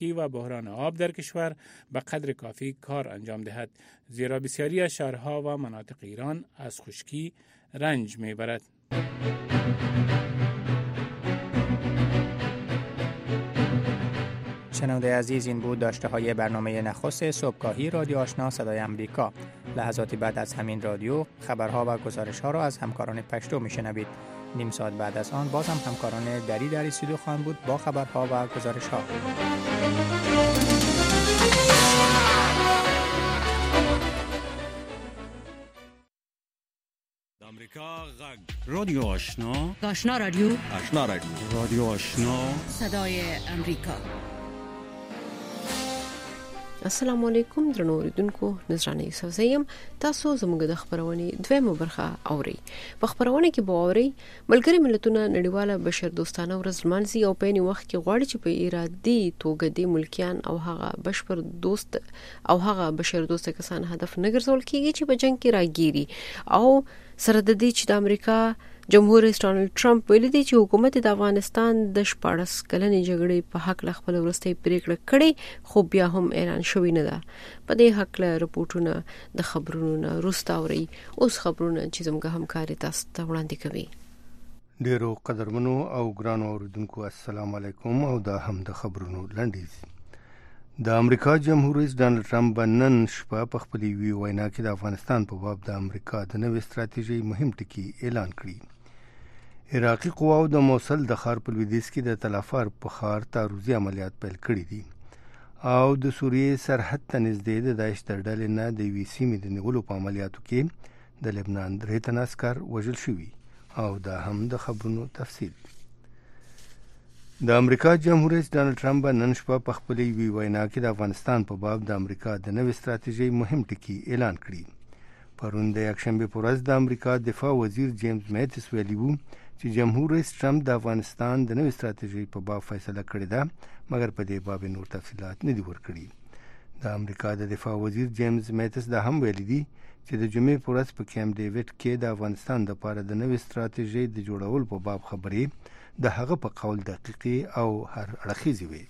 و بحران آب در کشور به قدر کافی کار انجام دهد، زیرا بسیاری از شهرها و مناطق ایران از خشکی رنج میبرد. شنونده عزیز، این بود داشته های برنامه نخست صبحگاهی رادیو آشنا صدای امریکا. لحظاتی بعد از همین رادیو خبرها و گزارش ها را از همکاران پشتو میشنوید. نیم ساعت بعد از آن باز هم همکاران دری در استودیو خواهند بود با خبرها و گزارش ها. امریکا غږ رادیو آشنا، آشنا رادیو، آشنا رادیو، رادیو آشنا صدای امریکا. السلام علیکم درنو اوریدونکو، نذرانه یوسف زیم. تاسو زموږ د خبرونې دویمه برخه اوري. په خبرونه کې به اوري ملګری ملتونه نړیواله بشردوستانه ورځ لمانځي او په یوه وخت کې غواړي چې په ارادي توګه د ملکیان او هغه بشردوست کسان هدف نه ګرځول کیږي چې په جنگ کې راګيري. او سره د دې چې د امریکا جمهور رئیس ډانلډ ټرمپ ویلي دی چې حکومت د افغانستان د 14 کلنې جګړې په حق له خپل وروستۍ پریکړه کړې، خو بیا هم اعلان شوی نه ده. په دې حق له رپورټونه د خبرونو نه وروسته اوري. اوس خبرونه چې زموږ همکاري تاسو ته وړاندې کوي. ډیرو قدرمنو او ګرانو اوریدونکو، السلام علیکم. او دا هم د خبرونو لنډیز. د امریکا جمهور رئیس ډانلډ ټرمپ نن شپه په خپلې وینا کې د افغانستان په باب د امریکا د نوې ستراتیژۍ مهم ټکي اعلان کړي. عراقي قواو د موصل د ښار په لویدیځ کې د تلافر په ښار تعرضي عملیات پیل کړي دي او د سوریې سرحد ته نږدې د داعش تر ډلې نه د یوې سیمې د نیولو په عملیاتو کې د لبنان 3 تنه عسکر وژل شوي. او دا هم د خبرونو تفصیل. د امریکا جمهور رئیس ډانلډ ټرمپ نن شپه په خپلې وینا کې د افغانستان په باب د امریکا د نوې ستراتیژۍ مهم ټکي اعلان کړي. پرون د یکشنبه په ورځ د امریکا دفاع وزیر جیمز میټس ویلي وو چې جمهور رئیس ټرمپ د افغانستان د نوې ستراتیژۍ په باب فیصله کړې ده، مګر په دې باب نور تفصیلات نه دي ورکړي. د امریکا د دفاع وزیر جیمز میټس دا هم ویلي دي چې د جمعې په ورځ په کیمپ ډیوډ کې د افغانستان لپاره د نوې ستراتیژۍ د جوړولو په باب خبرې د هغه په قول دقیقې او هر اړخیزې وي.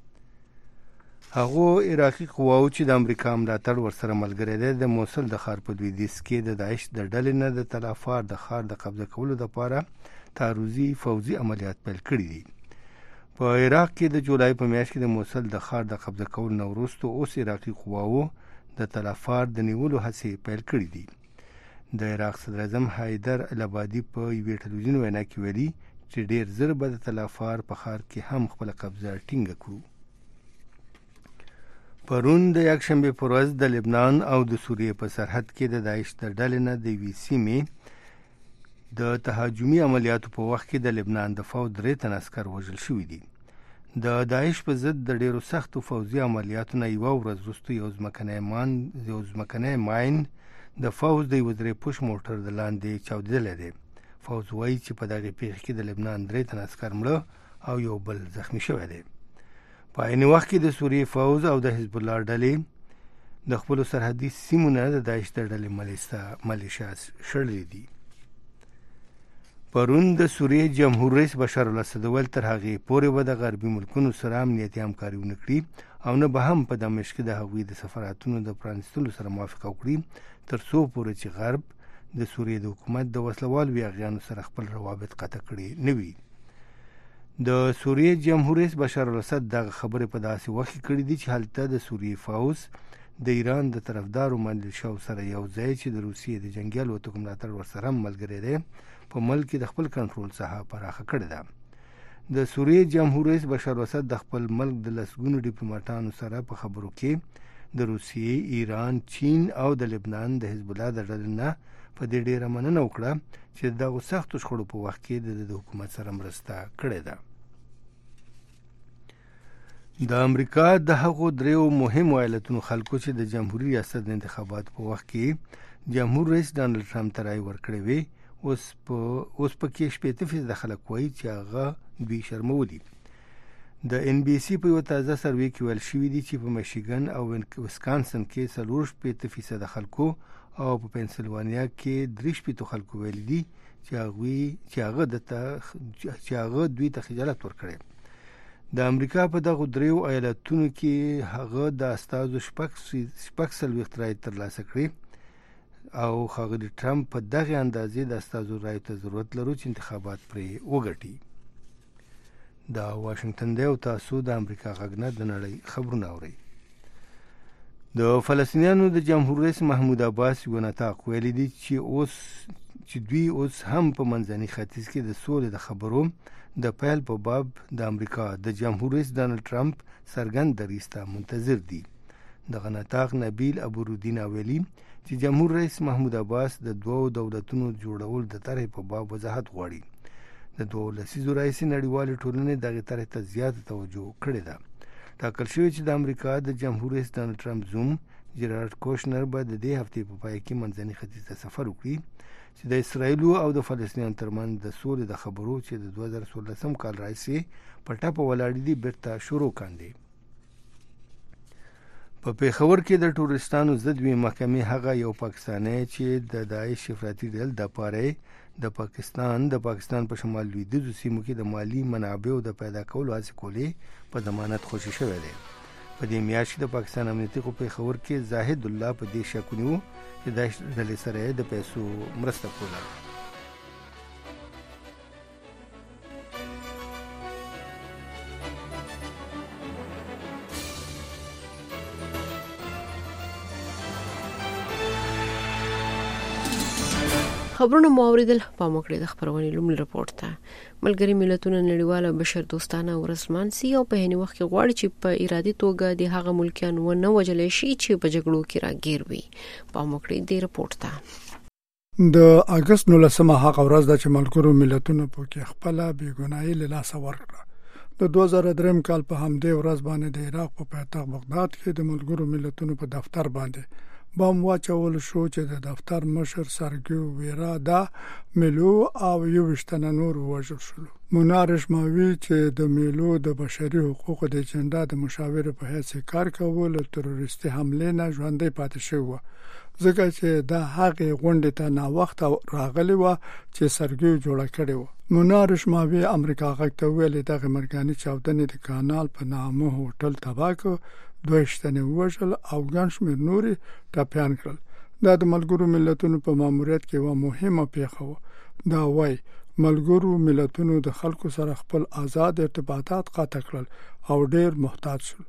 هغه عراقي قواو چې د امریکا ملاتړ ورسره ملګری دی د موصل د ښار په لویدیځ کې د داعش د ډلې نه د تلافر د ښار د قبضه کولو لپاره تعرضي فوزي عملیات پیل کړي دي. په عراق کې د جولای په میاشت کې د موصل د ښار د قبضه کولو نه وروسته اوس عراقي قواو د تلافر د نیولو هڅې پیل کړي دي. د عراق صدر اعظم حیدر العبادي په یوې ټلویزیون وینا کې ویلي چې ډیر زر به د تلافر په ښار کې هم خپل قبضه ټینګه کړو. پرون د یکشنبه په ورځ د لبنان او د سوریې په سرحد کې د داعش د ډلې نه د یوې سیمې د تهاجمي عملیاتو په وخت کې د لبنان د فوج 3 تنه عسکر وژل شوي دي. د داعش په ضد د ډیرو سختو فوجي عملیاتو نه یوه ورځ وروسته یو ځمکنی ماین د فوج د یوه 3 پوش موټر د لاندې چاودېدلی دی. فوج وایي چې په دغې پیښې کې د لبنان 3 تنه عسکر مړه او یو بل زخمی شوی دی. په عین وخت کې د سوریې فوج او د حزب الله ډلې د خپلو سرحدي سیمو نه د داعش د ډلې ملیشیا شړلې دي. پرون د سوریې جمهور رئیس بشار الاسد ویل تر هغې پورې به د غربي ملکونو سره امنیتي همکاري ونه کړي او نه به هم په دمشق کې د هغوی د سفارتونو د پرانیستلو سره موافقه وکړي تر څو پورې چې غرب د سوریې د حکومت د وسلوالو یاغیانو سره خپل روابط قطع کړي نه وي. د سوریې جمهور رئیس بشار الاسد دغه خبرې په داسې وخت کې کړي دي چې هلته د سوریې فوج د ایران د طرفدارو ملیشیاو سره یو ځای چې د روسیې د جنګي الوتکو ملاتړ ورسره هم ملګری دی په ملک کې د خپل کنټرول څخه پراخه کړې ده. د سوریې جمهور رئیس بشار الاسد د خپل ملک د لسګونو ډیپلوماټانو سره په خبرو کې د روسیې، ایران، چین او د لبنان د حزب الله د ډلې نه په دې ډیره مننه وکړه چې دغه سختو شخړو په وخت کې د حکومت سره مرسته کړې ده. د امریکا د هغو 3 مهمو ایالتونو خلکو چې د جمهوریت ریاست د انتخاباتو په وخت کې جمهور رئیس ډانلډ ټرمپ ته رایې ورکړې وې اوس پکې 80% د خلک وایي چې هغه دوی شرمولي. د ان بي سي په یو تازه سروې کې ویل شوي دي چې په میشیګن او ویسکانسن کې 40% خلکو او په پنسلوانیا کې 3% خلکو ویلي دي چې هغه دوی ته خجالت ورکړي. د امریکا په دغه دریو ایالتونو کې هغه د استازو شپږ څلوېښت رایې ترلاسه کړې او ښاغلي ټرمپ په دغه اندازې د استازو رایو ته ضرورت لرو چې انتخابات پرې وګټي. دا واشنگټن دی او تاسو د امریکا غږ نه د نړۍ خبرونه اورئ. د فلسطینیانو د جمهور رئیس محمود عباس یو نطاق ویلي دي چې دوی اوس هم په منځني ختیځ کې د سولې د خبرو د پیل په باب د امریکا د جمهور رئیس ډانلډ ټرمپ څرګند دریځ ته منتظر دي. دغه نطاق نبیل ابورالدین ویلي چې جمهور رئیس محمود عباس د دوو دولتونو جوړول د طرحې په باب وضاحت غواړي. د دوو لسیزو راهیسې نړیوالې ټولنې دغې طرحې ته زیاته توجه کړې ده. ټاکل شوی چې د امریکا د جمهور رئیس ډانلډ ټرمپ زوم جیرارډ کوشنر به د دې هفتې په پای کې منځني ختیځ ته سفر وکړي چې د اسرایلو او د فلسطینیانو ترمنځ د سولې د خبرو چې د 2016 کال راهیسې په ټاپه ولاړې دي بیرته شروع کاندي. په پیښور کې د ټوریستانو ضد محکمې هغه یو پاکستانی چې د داعش افراطي ډلې د پاره د پاکستان په شمال لویدیځو سیمو کې د مالی منابعو د پیدا کولو هڅې کولې په ضمانت خوشي شوی دی. په دې میاشت د پاکستان امنیتي خو پیښور کې زاهد الله په دې شک ونیو چې داعش ډلې سره د پیسو مرسته کوله. خبرونه مو اوریدل. په موکړه د خبرونې لومړی رپورت ته ملګری ملتونو نړیواله بشر دوستانه ورسمان سی او په هني وخت کې غواړي چې په ارادي توګه د هغه ملکیان و نه وجلې شي چې په جګړو کې راګیر وي. په موکړه د رپورت ته د اگست 19 هغه ورځ د ملګرو ملتونو په کې خپل بیګناهي له لاس ورکړه. د 2003 کال په همدې ورځ باندې د عراق په پایتخت بغداد کې د ملګرو ملتونو په دفتر باندې بم واچول شو چې د دفتر مشر سرګیو ویرا دا ملو او یو وشتنه نور وژل شو. منارش ماوی چې د ملو د بشري حقوقو د اجنډا د مشاور په حیث کار کول تروریستي حمله نه ژوندۍ پاتې شو ځکه چې دا هغه غونډه ته نا وخت راغلی و چې سرګیو جوړ کړی و. منارش ماوی امریکا غږ ته ویل دغه مرګاني چاودنې د کانال په نامه هوټل تباکو دوشتنه وژل او ګنشمیر نوري ټاپیان کړل. دا د ملګرو ملتونو په ماموریت کې یو مهمه پیښه و. دا وای ملګرو ملتونو د خلکو سره خپل آزاد ارتباطات قطع کړل او ډېر محتاط شول.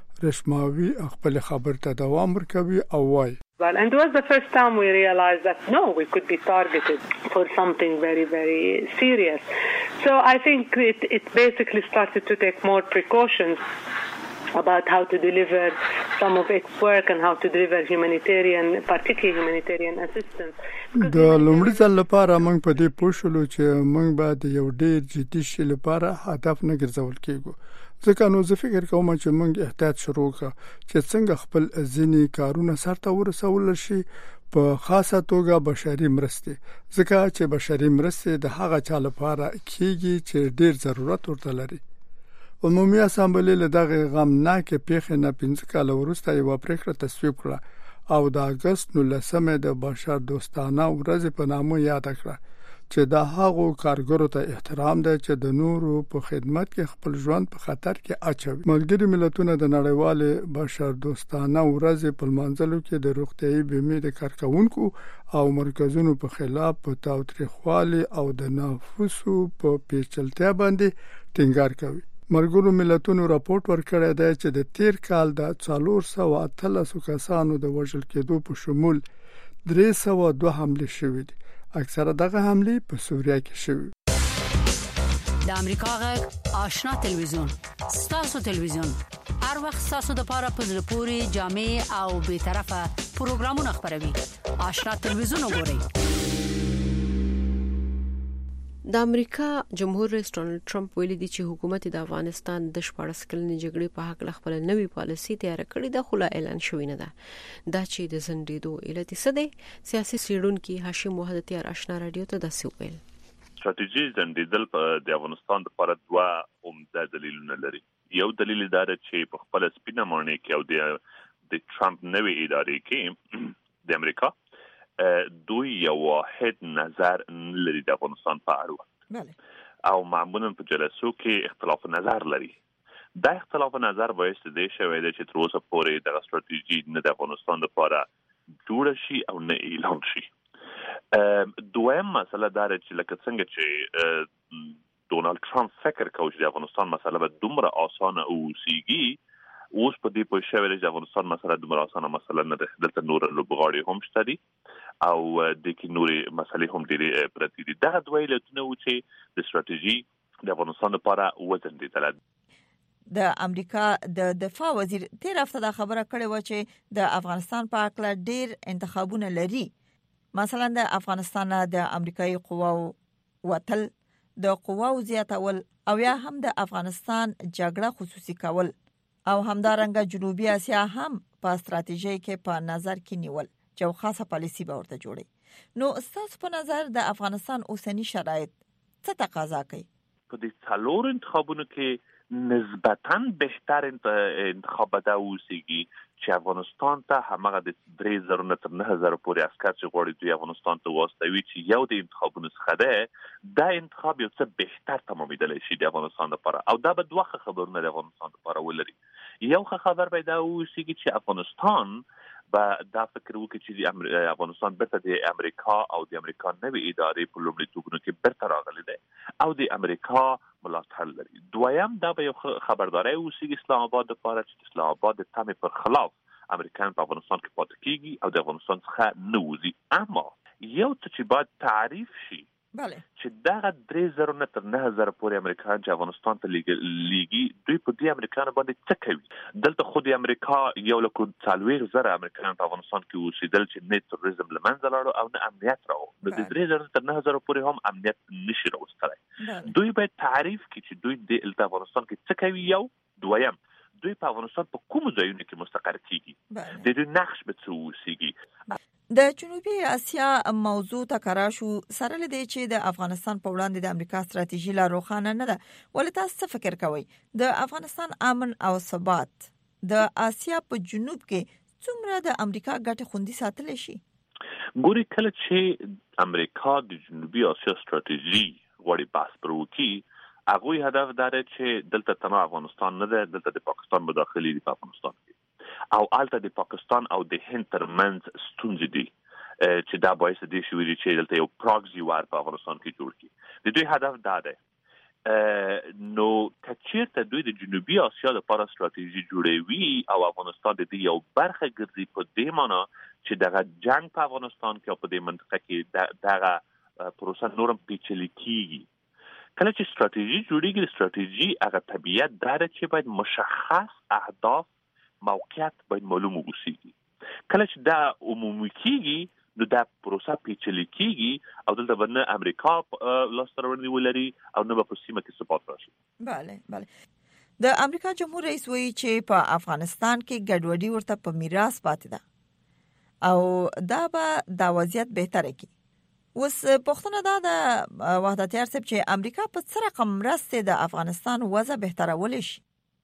رشماوي خپل خبر ته دوام ورکوي او وای And it was the first time we realized that no, we could be targeted for something very, very serious. So I think it basically started to take more precautions about how to deliver some of its work and how to deliver particularly humanitarian assistance. د لومړي ځل لپاره موږ په دې پوښلو چې موږ باید یو ډېر جدي شي لپاره هدف نه ګرځول کېږو. ځکه نو زه فکر کوم چې موږ احتیاط شروع کړو چې څنګه خپل ځینی کارونه سرته ورسول شي په خاصه توګه بشري مرسته. ځکه چې بشري مرسته د هغه چا لپاره کېږي چې ډېر ضرورت ورته لري. عمومي اسامبلې له دغه غمناک پیښې نه 15 کال وروسته یو پریکړه تصویب کړه او د اگست 19 د بشر دوستانه ورځ په نامه یاد کړه چې دا هغه کارګرو ته احترام دی چې د نورو په خدمت کې خپل ژوند په خطر کې اچوي. ملګری ملتونه د نړیوال بشر دوستانه ورځ په منځلو کې د روغتيایي بیمې د کارکونکو او مرکزونو په خلاف په تاوتریخوالي او د نفوسو په پیچلتیا باندې ټینګار کوي. ملګرو ملتونو راپورټ ورکړی دی چې د تیر کال د 413 کسانو د وژل کېدو په شمول 302 حمله شوې دي. اکثره دغه حمله په سوریه کې شوې. د امریکا غږ آشنا تلویزیون ستاسو تلویزیون هر وخت ستاسو د لپاره په زړه پوري جامع او به طرفه پروګرامونه خبروي. آشنا تلویزیون وګورئ. د امریکا جمهور رئیس ډانلډ ټرمپ ویلي دی چې حکومت د افغانستان د 14 کلنې جګړې په حق خپل نوې پالیسي تیار کړې ده، خو لا اعلان شوې نه ده. دا چې د زندېدو علت څه دی؟ سیاسي څېړونکي هاشم وحدتیار آشنا رادیو ته داسې ویل. استراتیژي زندېدل د افغانستان لپاره دوه عمده دلیلونه لري. یو دلیل دا دی چې په خپل سپینه مانې کې او د ټرمپ نوې ادارې کې د امریکا دوی یو واحد نظر لري د افغانستان په اړه او معمولا په جلسو کې اختلاف نظر لري. دا اختلاف نظر باعث دی شوی دی چې تر اوسه پورې د ستراتیژي نه د افغانستان لپاره جوړ شي او نه اعلان شي. دویم مسله دا چې لکه څنګه چې ډونالد ټرمپ فکر کوي چې د افغانستان مسله به دومره اسانه اوسېږي، اوس په دې پوه شوی چې افغانستان مسله دومره اسانه مسله نه ده. دلته نور لوبغاړي هم شته دي او د کې نورې مسلې هم ډېرې پرتې دي. دغه دوه علتونه و چې د ستراتیژي د افغانستان لپاره وځنډېدله. د امریکا د دفاع وزیر تیر هفته دا خبره کړې و چې د افغانستان په اړه ډېر انتخابونه لري، مثلا د افغانستان د امریکایي قواو وتل، د قواو زیاتول او یا هم د افغانستان جګړه خصوصي کول او همدارنګه جنوبي اسیا هم په ستراتیژي کې په نظر کې نیول چې خاصه پالیسی به ورته جوړي. نو ستاسو په نظر د افغانستان اوسنی شرایط څه تقاضا کوي؟ په دې څلور انتخابونو کې نسبتاً بهتر انتخاب ده اوسېږي چې افغانستان ته همغه د 3000 نه تر 9000 پورې عسكر چې غواړي دوی افغانستان ته واستوي چې یو د انتخابونو څخه ده، دا انتخاب یو څه بهتر تمامېدلی شي د افغانستان لپاره او دا به دوه خبرونه د افغانستان لپاره ولري. یو خبر به دا اوسېږي چې افغانستان به دا فکر وکړي چې افغانستان بیرته د امریکا او د امریکا نوې ادارې په لومړیتوبونو کې بیرته راغلی دی او د امریکا ملاتړ لري. دویم دا به یو خبرداری اوسېږي اسلام آباد لپاره چې اسلام آباد د تمې پر خلاف امریکایان په افغانستان کې پاتې کیږي او د افغانستان څخه نه وځي. اما یو څه چې باید تعریف شي چې دغه 3000 نه تر 9000 پورې امریکایان چې افغانستان ته لیږي دوی په دې امریکایانو باندې څه کوي؟ دلته خو د امریکا 140,000 امریکایان په افغانستان کې اوسېدل چې نه تروریزم له منځه لاړو او نه امنیت راو. د 3000 تر 9000 پورې هم امنیت نشي راوستلی. دوی باید تعریف کړي چې دوی د افغانستان کې څه کوي. یو دویم دوی په افغانستان په کوم ځایونو کې مستقر کیږي، د دوی نقش به څه اوسېږي. د جنوبي اسیا موضوع تکرار شو سره لدی چې د افغانستان په وړاندې د امریکا ستراتیژي لا روښانه نه ده. ولې تاسو څه فکر کوئ د افغانستان امن او ثبات د اسیا په جنوب کې څومره د امریکا ګټه خوندي ساتل شي؟ ګوري کله چې امریکا د جنوبي اسیا ستراتیژي غوړي بحث پرو کی هغه هدف داره چې دلته تنها افغانستان نه ده، دلته د پاکستان مداخلې دی په افغانستان کې او الته د پاکستان او د هند ترمنځ ستونزې دي چې دا باعث دي چې دلته یو پراکسي وار په افغانستان کې جوړ کړي. د دوی هدف دا ده نو کچیرته دوی د جنوبي اسیا لپاره ستراتیژي جوړوي او افغانستان د دې یو برخه ګرځي په دې معنی چې دغه جنگ په افغانستان کې او په دې منطقه کې دغه پروسه نورم پیچلې کیږي. کله چې ستراتیژي جوړیږي ستراتیژي هغه طبیعت داره چې باید مشخص اهداف موقعیت باید معلوم اوسېږي. کله چې دا عمومي کیږي نو دا پروسه پیچلې کیږي او دلته باندې امریکا لاسترونی ولري او نو په سیمه کې ثبات راشي. بله د امریکا جمهور رئیس وایي چې په افغانستان کې ګډوډي ورته په میراث پاتې ده او دا به د وضعیت بهتره کړي. اوس پښتنه دا د وحدت یارسب چې امریکا په څه رقم مرسته د افغانستان وضع بهترول شي؟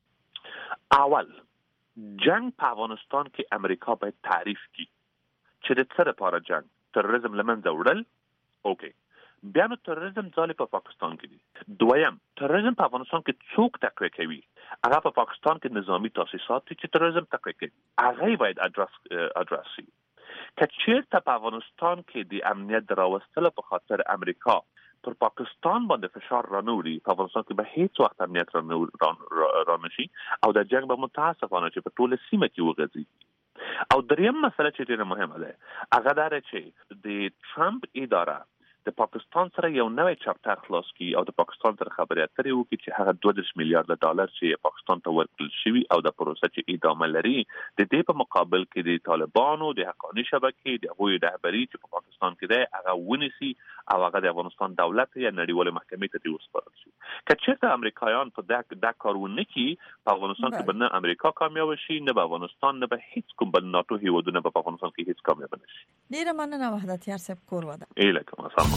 اول جنگ په افغانستان کې امریکا باید تعریف کړي چې د څه لپاره جنگ، تروریزم لمنځه وړل، اوکي، بیا نو تروریزم ځالې په پاکستان کې دي. دویم تروریزم په افغانستان کې څوک تقویه کوي؟ هغه په پاکستان کې نظامی تاسیسات دي چې تروریزم تقویه کوي، هغه باید ادرس شي. کچیرته په افغانستان کې د امنیت راوستلو په خاطر امریکا پر پاکستان باندې فشار رانوړي، په افغانستان کې به هیڅ وخت امنیت رانشي او د جنگ به متاسفانه چې په ټوله سیمه کې وغځي. او دریم مسله چې ډېره مهمه ده هغه دا چې د ټرمپ اداره د پاکستان سره یو نوې چاپټر خلاص کی او د پاکستان سره خبرې اترې وکړي چې هغه 32 میلیارډ ډالر چې پاکستان ته ورکړل شوی او د پروسه چې ادامه لري د دې په مقابل کې د طالبانو د حقاني شبکې د هغوی رهبری چې په پاکستان کې ده هغه ونیسي او هغه د افغانستان دولت یا نړیوال محکمې ته وسپارل شي. کچېرته امریکایان په دا کارونه کې په افغانستان کې نه امریکا کامیاب شي نه په افغانستان نه به هیڅ کوم بل ناتو هیوادونه په افغانستان کې هیڅ کامیاب نشي. ډیره مننه وحدت یارسب کور ودا. الهکم السلام.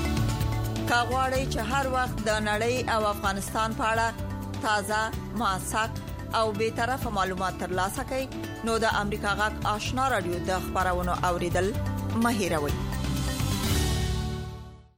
کاغوري چې هر وخت د نړۍ او افغانستان په اړه تازه، موثق او به طرفه معلومات ترلاسه کړئ نو د امریکا غږ آشنا رادیو د خبرونو اوریدل مه هیروئ.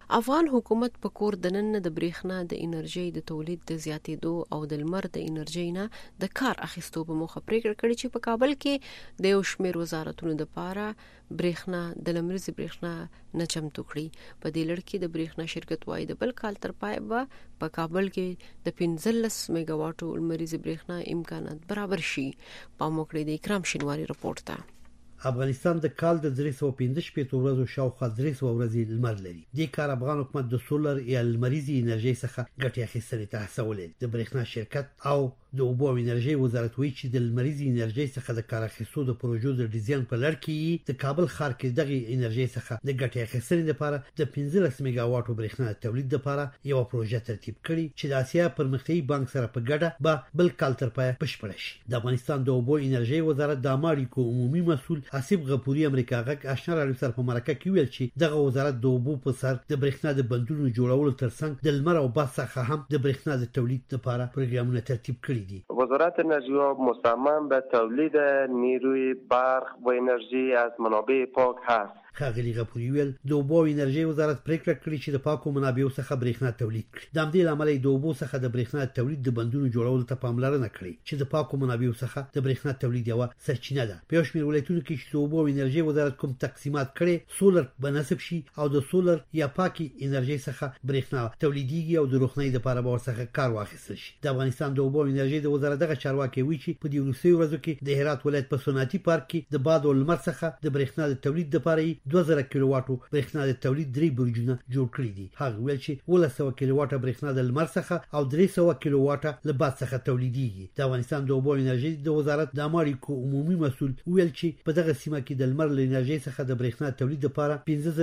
افغان حکومت په کور دنن د برېښنا د انرژي د تولید د زیاتېدو او د لمر د انرژي نه د کار اخیستو په موخه پریکړه کړې چې په کابل کې د یو شمېر وزارتونو د پاره برېښنا د لمریزي برېښنا نه چمتو کړي. په دې لړ کې د برېښنا شرکت وايي د بل کال تر پای به په کابل کې د 15 میگا واټو لمریزي برېښنا امکانات برابر شي. په موکړې د اکرام شینواری رپورت ته افغانستان د کال د 315 ورځو شاوخوا 300 ورځې لمر لري. د کار افغان حکومت د سولر یا لمریزي انرژي څخه ګټه اخیستنې ته هڅولې. د برېښنا شرکت او د اوبو او انرژي وزارت وایي چې د لمریزي انرژي څخه د کار اخیستو د پروژو د ډیزاین په لړ کې د کابل ښار کې دغه انرژي څخه د ګټه اخیستنې لپاره د 15 میگا واټو برېښنا تولید لپاره یو پروژه ترتیب کړي چې د اسیا پرمختیایي بانک سره په ګډه به بل کال تر پای بشپړ شي. د افغانستان د اوبو انرژي وزارت د امریکا عمومي مسؤل آصف غفوري امریکا غک آشنا راډیو سره په مرکه کې ویل چې دغه وزارت د اوبو په سر د برېښنا د بندونو جوړولو ترڅنګ د لمر او باد څخه هم د برېښنا د تولید لپاره پروګرامونه ترتیب کړي دي. وزارت انرژی مصمم به تولید نیروی برق و انرژی از منابع پاک هست. خاغلی غفوری ویل د اوبو او انرژي وزارت پریکړه کړې چې د پاکو منابعو څخه برېښنا تولید کړي. د همدې لامل د اوبو څخه د برېښنا تولید د بندونو جوړولو ته پاملرنه کړې چې د پاکو منابعو څخه د برېښنا تولید یو سرچینه ده. په شمیر ولایتونو کې چې د اوبو او انرژي وزارت کوم تقسیمات کړي سولر بنسب شي او د سولر یا پاکي انرژي څخه برېښنا تولیديږي او د روښنايي لپاره به ورڅخه کار واخیستل شي. د افغانستان د اوبو او انرژي د وزارت دغه چارواکي وی چې په دې وروستي ورځو کې د هرات ولایت په صنعتي پارک کې د باد او لمر څخه د برېښنا د تولید لپاره 2000 کیلو واټو برېښنا د تولید 3 برجونه جوړ کړی دي. هغه ویل چې 100 کیلو واټه برېښنا د لمر څخه او 300 کیلو واټه له باد څخه تولیديږي. د افغانستان د اوبو انرژي د وزارت د امریکا عمومي مسؤل ویل چې په دغه سیمه کې د لمر له انرژي څخه د برېښنا تولید لپاره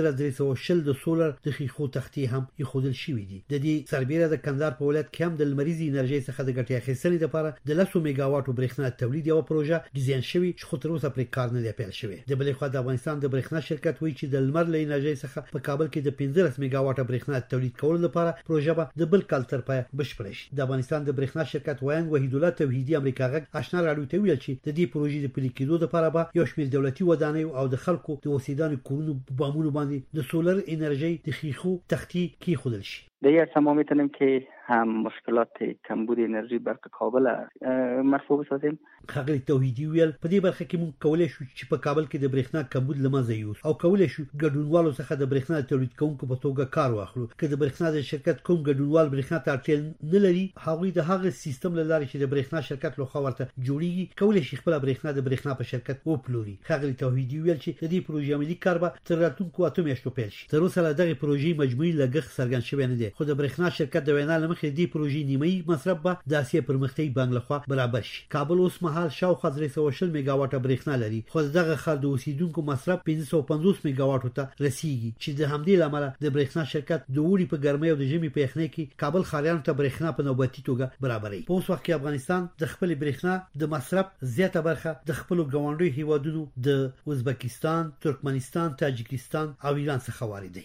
15300 د سولر د خيخو تختې هم یخودل شوې دي. د دې سربېره د کندهار په ولایت کې هم د لمریزي انرژي څخه د ګټې اخیستنې لپاره د 100 میگا واټو برېښنا تولید یو پروژه ډیزاین شوی چې خو تر اوسه پرې کار نه دی پیل شوی. د بلې خوا د افغانستان د برېښنا شرکت وایي چې د لمر له انرژي څخه په کابل کې د 15 میگا واټه برېښنا تولید کولو لپاره پروژه به د بل کال تر پای بشپړ شي. د افغانستان د برېښنا شرکت وایي وحید الله توحیدی امریکا غږ آشنا راډیو ته ویل چې د دې پروژې د پلي کېدو لپاره به یو شمېر دولتي ودانۍ او د خلکو د اوسیدانو کورونو بامونو باندې د سولر انرژي د خيخو تختې کېښودل شي. دیگر ما میتونیم که هم مشکلات کمبود انرژی برق کابل مرفوع بسازیم. خاغلی توحیدی ویل په دې برخه کې مونږ کولای شو چې په کابل کې د برېښنا کمبود لمنځه یوسو او کولای شو ګډونوالو څخه د برېښنا تولید کوونکو په توګه کار واخلو. که د برېښنا د شرکت کوم ګډونوال برېښنا ته اړتیا نه لري هغوی د هغه سیستم له لارې چې د برېښنا شرکت لخوا ورته جوړیږي کولای شي خپل برېښنا د برېښنا په شرکت وپلوري. خاغلی توحیدی ویل چې د دې پروژې عملي کار به تر راتلونکو 8 میاشتو پیل شي. تر اوسه دغه پروژې مجموعي لګښت څرګند شوی نه دی خو د برېښنا شرکت د وینا لمخې دې پروژې نیمایي مصرف به د اسیا پرمختیایي بانک لخوا برابر شي. کابل اوس مهال شاوخوا 340 میگا واټه برېښنا لري خو دغه ښار د اوسیدونکو مصرف 550 میگا واټو ته رسیږي چې د همدې لامل د برېښنا شرکت د وړي په ګرمۍ او د ژمي په یخنۍ کې کابل ښاریانو ته برېښنا په نوبتي توګه برابري. په اوس وخت کې افغانستان د خپل برېښنا د مصرف زیاته برخه د خپل ګاونډي هیوادونو د ازبکستان، ترکمنستان، تاجکستان او ایران څخه واردوي.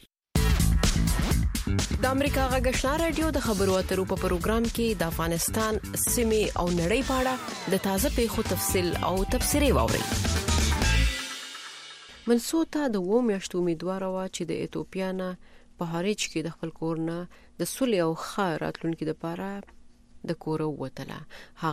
د امریکا غږ آشنا رادیو د خبرو اترو په پروګرام کې د افغانستان سیمه او نړۍ په اړه د تازه پیښو تفصیل او تبصرې واوري. منسوتا د و میاشتو امیدوار و چې د ایتوپیا نه په هریچ کې د خپل کور نه د سولې او ښه راتلونکي لپاره د کور وتله.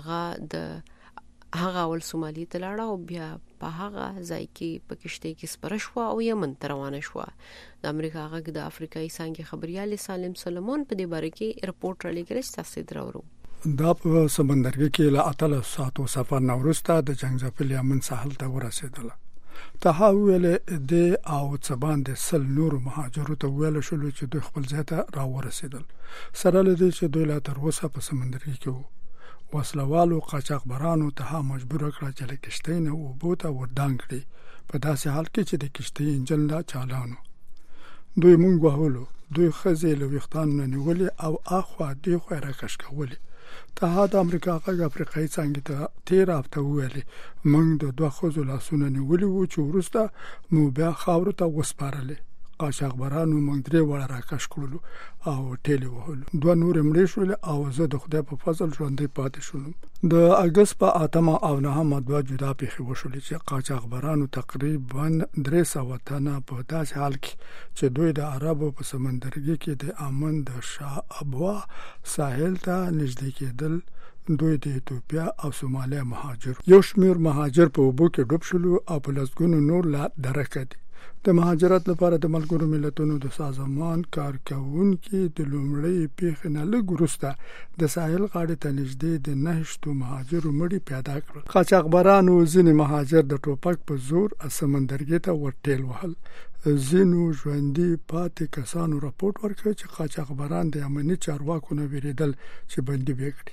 هغه اول سومالي ته لاړه او بیا په هغه ځای کې په کشته کې سپره شو او یمن ته روانه شو. د امریکا غږ د افریقایي څانګې خبريال سالم سلمون په دې باره کې رپورټ را لګل چې تاسو درورو. دا په سمندرګي کې له 8 ساعتو سفر نورسته د جنگ ځپل یمن ساحل ته ورسېدل. تحول د او څبان د سل نور مهاجرو ته ویل شو چې د خپل ځای ته را ورسېدل. سره لدی چې دوی لا تر اوسه په سمندرګي کې وسلوالو قاچاقبرانو ته مجبور کړ چې له کشتۍ نه وبوته وردان کړي په داسې حال کې چې د کشتۍ انجن لا چالانو. دوی مونږ وهلو دوی خزې له وختان نه نیولې او اخوا دی خو راکش کولې. ته د امریکا غږ افریقایي څنګه ته 13 هفته ویلې مونږ د دوه خزو لاسونه نیولې وو چې ورسته مو بیا خاور ته وسپارلې. قاچاقبرانو موږ 3 وړه راکش کړلو او ټیلې وهلو 2 نور مړې شول او زه د خدای په فضل ژوندۍ پاتې شوم د اگست په 8 او 9 دوه جدا پیښې وشولې چې قاچاقبرانو تقریبا 300 تنه په داسې حال کې چې دوی د عربو په سمندرګي کې د امن د شاه ابوا ساحل ته نږدې کېدل دوی د ایتوپیا او سومالیا مهاجر یو شمیر مهاجر په وبو کې ډوب شول او په لسګونو نور لا درکه دي د مهاجرت لپاره د ملګرو ملتونو د سازمان کارکونکو د لومړی پیښې نه لږ وروسته د ساحل غاړې ته نږدې د 9 مهاجرو مړي پیدا کړل قاچاقبرانو ځینې مهاجر د ټوپک په زور سمندرګي ته ورټیل وهل ځینو ژوندۍ پاتې کسانو راپورټ ورکړ چې قاچاقبران د یمني چارواکو نه ویریدل چې بندي وکړي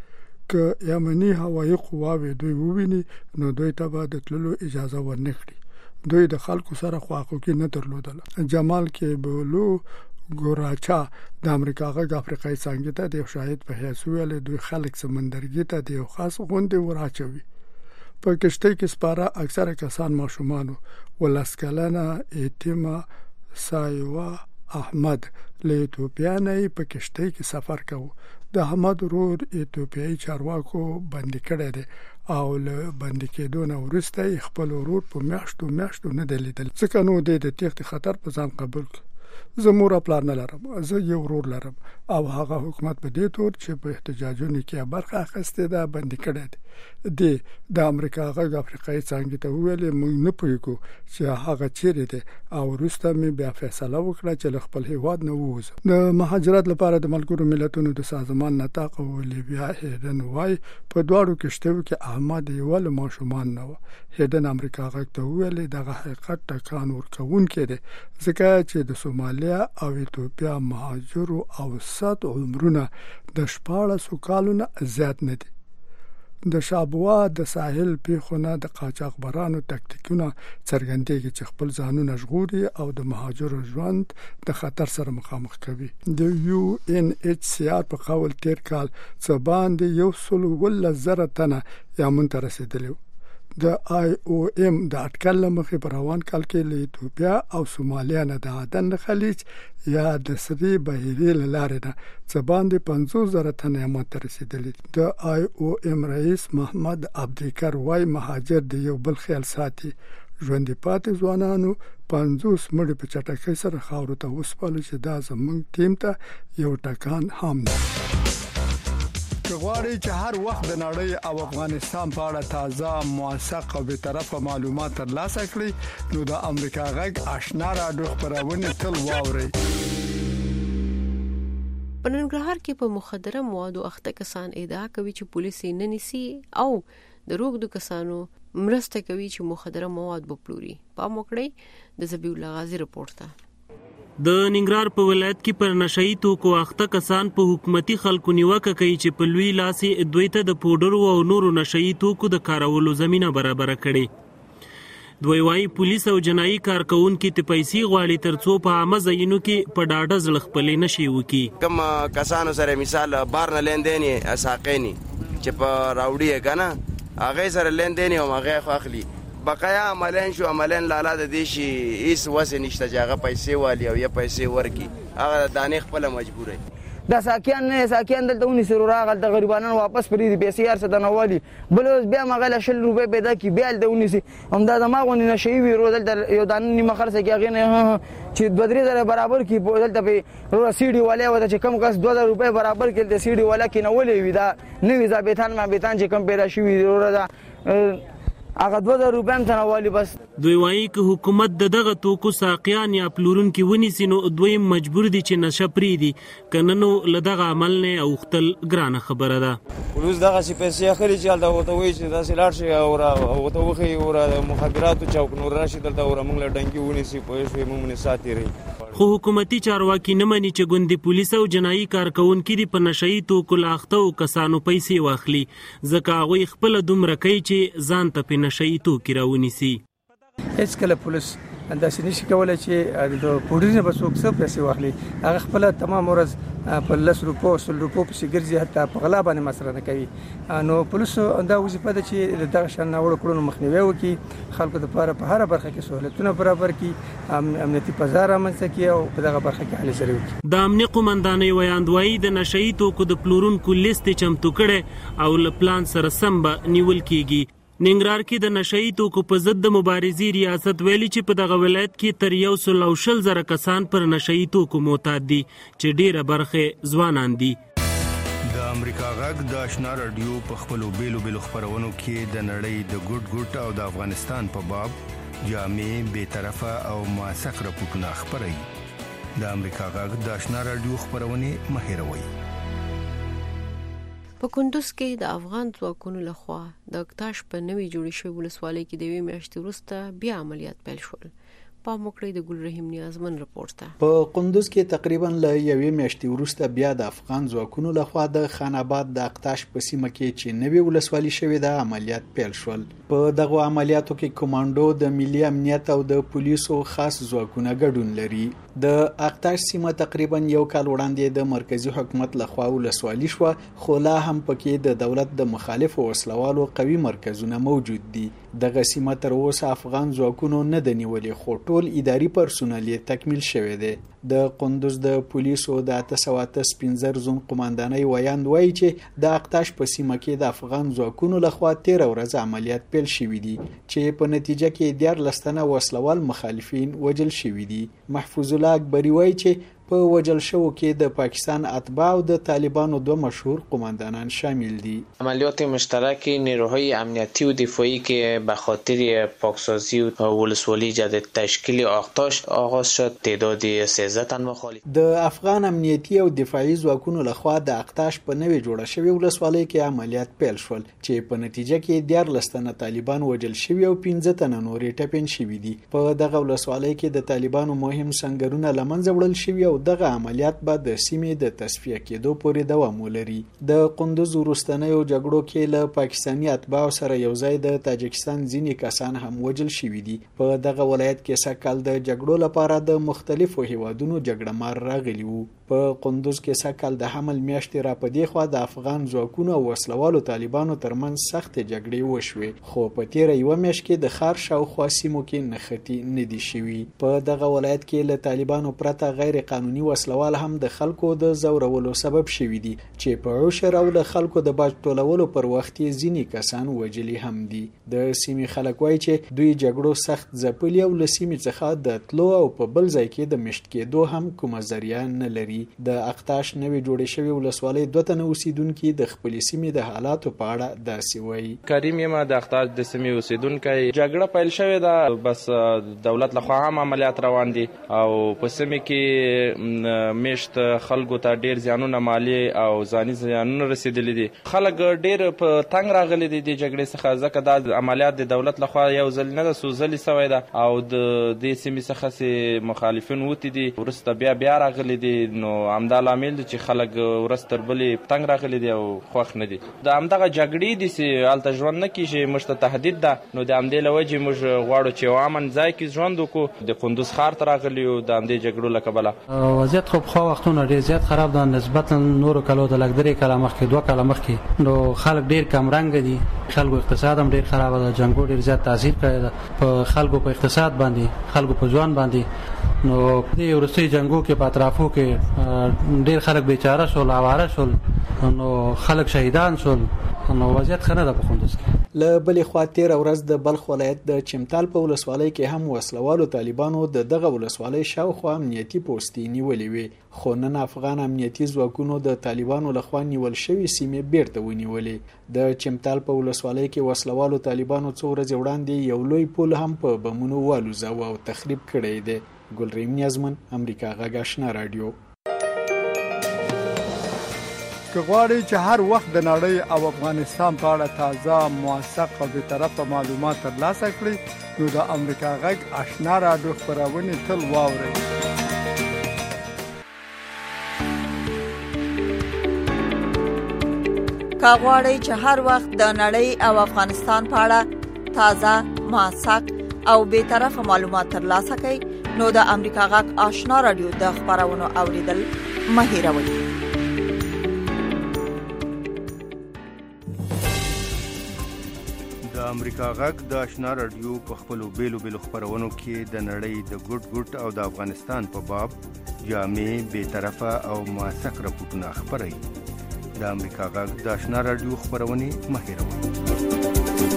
که یمني هوایي قواوې دوی وویني نو دوی ته به د تللو اجازه ورنکړي دوی د خلکو سره خواخوږي نه درلودله جمال کیبولو ګوراچا د امریکا غږ افریقای څنګه ته د شاهد په حیث ویل دوی خلک سمندرګي ته د یو خاص غونډې وراچوي په کشته کې سپاره اکثره کسان ماشومان ولسکلنه ایتما سایوا احمد له ایتوپیا نه په کشته کې سفر کوي د احمد رود ایتوپیایي چارواکو باندې کړی دی او له باندې کېدو نه وروسته خپل ورور په میاشتو نه دلیدل ځکه نو د تېښتې خطر په ځان قبول کړ زه مور پلار نه لرم زه یو ورور لرم او هغه حکومت په دې تور چې په احتجاجونو کې برخه اخیسته ده باندې کړی دی د امریکا غږ افریقای څنګه ته ویل موږ نه پوهیږو چې هغه چیرې دی او وروسته مې بیا فیصله وکړه چې خپل هیواد نه ووځم د مهاجرت لپاره د ملګرو ملتونو د سازمان نطاق او لیبیا هیدن وای په دواړو کشتو کې احمد یو له ماشومان نه و هیدن امریکا غږ ته ویل دغه حقیقت ټکان ورکون کړي ځکه چې د سومالیا او ایتوپیا مهاجرو اوسط عمرونه د 14 کالونو زیات نه دي د شابوا د ساحل پیښونه د قاچاقبرانو تکتیکونه څرګندېږي چې خپل ځانونه ژغوري او د مهاجرو ژوند د خطر سره مخامخ کوي د UNHCR په قول تیر کال څه باندې 110,000 تنه یمن ته رسیدلی د IOM د اټکل مخې په روان کال کې له ایتوپیا او سومالیا نه د عدن خلیج یا د سری بحیرې لارې نه څه باندې 50,000 تنه یمن ته رسیدلی د IOM رئیس محمد عبدالکر وای مهاجر د یو بل خیال ساتي ژوند پاتې ځوانانو 50 مړي په چټکۍ سره خاورو ته وسپل چې دا زمونږ ټیم ته یو ټکان هم نه غواړي چې هر وخت د نړۍ او افغانستان په اړه تازه موثق او به طرفه معلومات ترلاسه کړئ نو د امریکا غږ آشنا رادیو خبرونه تل واورئ په ننګرهار کې په مخدره موادو اخته کسان ادعا کوي چې پولیس یې نه نیسي او د روغدو کسانو مرسته کوي چې مخدره مواد وپلوري په موکړی د زبیح الله غازی رپورټ ته د ننګرهار په ولایت کې پر نشئی توکو اخته کسان په حکومتي خلکو نیوکه کوي چې په لوی لاسي دوی ته د پودرو او نورو نشئی توکو د کارولو زمينه برابر کړي دوی وايي پولیس او جنایي کارکونکو ته پیسې غواړي ترڅو په عامه ځایونو کې په ډاډه ځل خپلې نشي وکي کوم کسانو سره مثال بار نه لیندې اساقینی چې په راوړي کنه هغه سره لیندې او هغه اخلي بقایا عملین شو عملین لاله د دې شي هیڅ وسه نشته چې هغه پیسې والی او یا پیسې ورکی هغه دانې خپل مجبورای دا ساکیان دلته ونی سره راغل د غریبانو واپس پرې دي پیسې هر څه د نوالي بل بیا مغله 10 روپے پیدا کی بیا د ونی سي هم دا دماغونه نشي وی رودل یو دان نیمه خرڅه کې هغه نه چې 2-3 برابر کی دلته په سیډي والے وته چې کم کس 2000 روپے برابر کې د سیډي والا کې نه ولې وی دا نوې ځابطان ما بیتان چې کم پیدا شي وی وردا هغه 2000 روپے هم تنوالي بس دوی وايي چې حکومت دغه توکو ساقيان یا پلورونکو ونیسي نو دوی مجبور دي چې نشه پری دي کنه نو لدغه عمل نه اوختل ګرانه خبره ده پولیس دغه شي پیسې اخلي چې دا وته وایي چې دا سلاړ شي او وته وخی او مخابراتو چوک نور راشي دلته اور موږ له ډنګي ونیسي په شوي موږ نه ساتي رہی خو حکومتي چارواکي نه مني چې ګوندي پولیس او جنایي کارکونکو دي په نشئی توکو لاخته او کسانو پیسې واخلي ځکه هغه خپل دومره کوي چې ځان ته په نشئی توکو راونیسي هیڅ کله پولیس انداسې نشي کولای چې د پوډرینه به څوک څه پیسې واخلي هغه خپل تمام ورځ په 10 روپو 100 روپو په ګرځي حتی په غلا باندې مسره نه کوي نو پولیس دا وظیفه ده چې دغه شان ناوړه کړنو مخنیوي وکړي خلکو لپاره په هر برخه کې سہولتونه برابر کړي امنیتي فضا رامنځته کړي او په دغه برخه کې هلې ځلې وکړي د امنیتي قومندانۍ ویاندوی د نشئی توکو د پلورونکو لیست چمتو کړي او ل پلان سره سم به نیول کیږي ننګرهار کې د نشئی توکو په ضد د مبارزې ریاست ویلي چې په دغه ولایت کې تر 140,000 کسان پر نشئی توکو معتاد دي چې ډیره برخه ځوانان دي د امریکا غږ د آشنا رادیو په خپلو بیلو خبرونو کې د نړۍ د ګډ او د افغانستان په باب جامع بی‌طرفه او موثق راپورټونه خبري د امریکا غږ د آشنا رادیو خبرونه مهیروي په کندوز کې د افغان ځواکونو لخوا د اکتاش په نوې جوړې شوې ولسوالۍ کې د 2 میاشتې وروسته بیا عملیات پیل شول په موکړې د ګل رحیم نیازمن رپورت ته په کندوز کې تقریبا ل 1 میاشتې وروسته بیا د افغان ځواکونو لخوا د خان آباد د اکتاش په سیمه کې چې نوې ولسوالۍ شوې ده عملیات پیل شول په دغه عملیاتو کې کمانډو د ملي امنیت او د پولیسو خاص ځواکونه ګډون لري د اکتاش سیمه تقریبا یو کال وړاندې د مرکزی حکومت لخوا ولسوالۍ شو خو لا هم پکې د دولت د مخالفو وسلوالو قوي مرکزونه موجود دي دغه سیمه تر اوسه افغان ځواکونو نه د نیولې خو ټول اداري پرسونل تکمیل شوی دی د قندوز د پولیسو د 815 زون قومندانۍ ویاند وایي چې د اکتاش په سیمه کې د افغان ځواکونو لخوا 13 ورځې عملیات پیل شوی دي چې په نتیجه کې 14 تنه وسلوال مخالفین وجل شوی دي محفوظ الله اکبری وایي چې په وجل شو کې د پاکستان اتباع او د طالبانو 2 مشهور قماندانان شامل دي عملیات مشترک نیروهای امنیتی و دفاعی که به خاطر پاکسازی و ولسوالی جدید تشکیل اکتاش آغاز شد تعداد 13 تن مخالف د افغان امنیتی او دفاعي ځواکونو لخوا د اکتاش په نوې جوړه شوی ولسوالۍ کې عملیات پیل شول چې په نتیجه کې 14 تنه طالبان وجل شوی او 15 تنه نورې ټپین شوی دي په دغه ولسوالۍ کې د طالبانو مهم سنگرونه لمنځه وړل شوی او دغه عملیات به د سیمې د تصفیه کېدو پورې دوام ولري د قندوز وروستنیو جګړو کې له پاکستاني اتباع سره یو ځای د تاجکستان ځینې کسان هم وجل شوي دي په دغه ولایت کې سکهال د جګړو لپاره د مختلفو هیوادونو جګړه مار راغلي وو په قندوز کې سکهال د حمل میاشتې را پدې خوا د افغان ځواکونو او وسلوالو طالبانو ترمنځ سخت جګړې وشوې خو په تیره یو میاشت کې د خار شاوخوا سیمو کې نښتې نه دي شوي په دغه ولایت کې له طالبانو پرته غیر قانوني وسلوال هم د خلکو د زورولو سبب شوي دي چې په عشر او له خلکو د باج ټولولو پر وخت یې ځینې کسان وجلي هم دي د سیمې خلک وایي چې دوی جګړو سخت ځپلي او له سیمې څخه د تلو او په بل ځای کې د مشت کېدو هم کومه ذریعه نه لري د اکتاش نوې جوړې شوې ولسوالۍ 2 تنه اوسیدونکي د خپل سیمې د حالاتو په اړه داسې وایي کریم یم د اکتاش د سیمې اوسیدونکي جګړه پیل شوې ده بس دولت لخوا هم عملیات روان دي او په سیمه کې میشت خلکو ته ډیر زیانونه مالی او ځاني زیانونه رسیدلي دي خلک ډیر په تنگ راغلي دي د جګړې څخه ځکه د عملیات د دولت لخوا یو ځل نه د سوزلي سوی ده او د دې سیمې څخه مخالفین وتی دي ورسته بیا راغلي دي نو همدا لامل دی چې خلک ورستر بلې تنگ راغلي دي او خوښ نه دي د همدغه جګړې دي چې الته ژوند نه کیږي موږ ته تهدید ده نو د همدې له وجې موږ غواړو چې امن ځای کې ژوند وکړو د قندوز ښار ته راغلي یو د همدې جګړو له کبله وضعیت خو پخوا وختونه ډېر زیات خراب ده نسبتا نورو کلو ته لږ 3 کاله مخکې 2 کاله مخکې نو خلک ډېر کمرنګه دي خلکو اقتصاد هم ډېر خراب ده جنګو ډېر زیات تاثیر کړی ده په خلکو په اقتصاد باندې خلکو په ځوان باندې نو په دې وروستي جنګو کې په اطرافو کې ډېر خلک بیچاره شول اواره شول نو خلک شهیدان شول نو وضعیت ښه نه ده په کندوز کې له بلې خوا 13 ورځ د بلخ ولایت د چمتال په ولسوالۍ کې هم وسلوالو طالبانو د دغه ولسوالۍ شاوخوا امنیتي پوستې نیولې وې خو نن افغان امنیتي ځواکونو د طالبانو لخوا نیول شوې سیمې بیرته ونیولې د چمتال په ولسوالۍ کې وسلوالو طالبانو څو ورځې وړاندې یو لوی پل هم په بمونو والوځاوه او تخریب کړی دی ګلریم نیازمن امریکا غږ آشنا رادیو که غواړئ چې هر وخت د نړۍ او افغانستان په اړه تازه موثق او بېطرفه معلومات ترلاسه کړئ نو د امریکا غږ آشنا رادیو خپرونې تل واورئ که غواړئ چې هر وخت د نړۍ او افغانستان په اړه تازه موثق او به طرفه معلومات ترلاسه کړئ نو د امریکا غږ آشنا رادیو د خبرونو اوریدل مه هیروئ. د امریکا غږ د آشنا رادیو په خپلو بیلو خبرونو کې د نړۍ د ګډ او د افغانستان په باب جامع به طرفه او موثق راپورټونه خبري. د امریکا غږ د آشنا رادیو خبرونه مه هیروئ.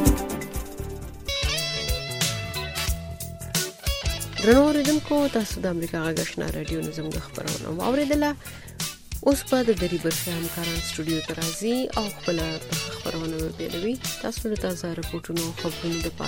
درنو اوریدونکو، تاسو د امریکا غږ آشنا رادیو نظم د خبرونه اوریدله. اوس په د دری برخه همکاران سټوډیو ته راځي او خپل خبرونه پیلوي. تاسو له تازه راپورټونو خبرونو د